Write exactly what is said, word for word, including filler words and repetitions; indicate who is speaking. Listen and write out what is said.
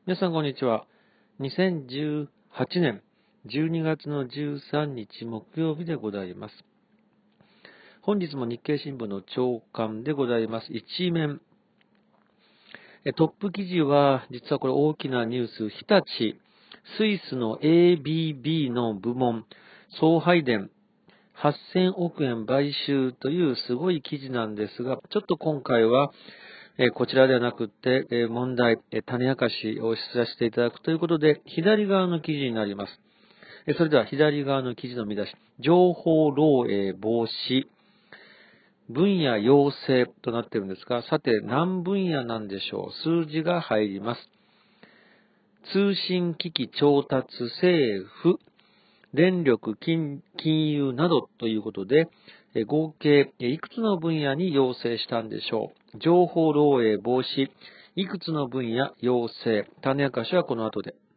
Speaker 1: 皆さんこんにちは。にせんじゅうはちねんじゅうにがつのじゅうさんにち木曜日でございます。本日も日経新聞の朝刊でございます。一面。トップ記事は、実はこれ大きなニュース、日立、スイスの エービービー の部門、送配電、はっせんおくえん買収というすごい記事なんですが、ちょっと今回は、えこちらではなくて、え問題、え種明かしをさせていただくということで、左側の記事になります。えそれでは左側の記事の見出し、情報漏洩防止、分野要請となっているんですが、さて何分野なんでしょう。数字が入ります。通信機器調達、政府、電力、金、金融などということで、合計いくつの分野に要請したんでしょう。情報漏洩防止、いくつの分野要請、種明かしはこの後で。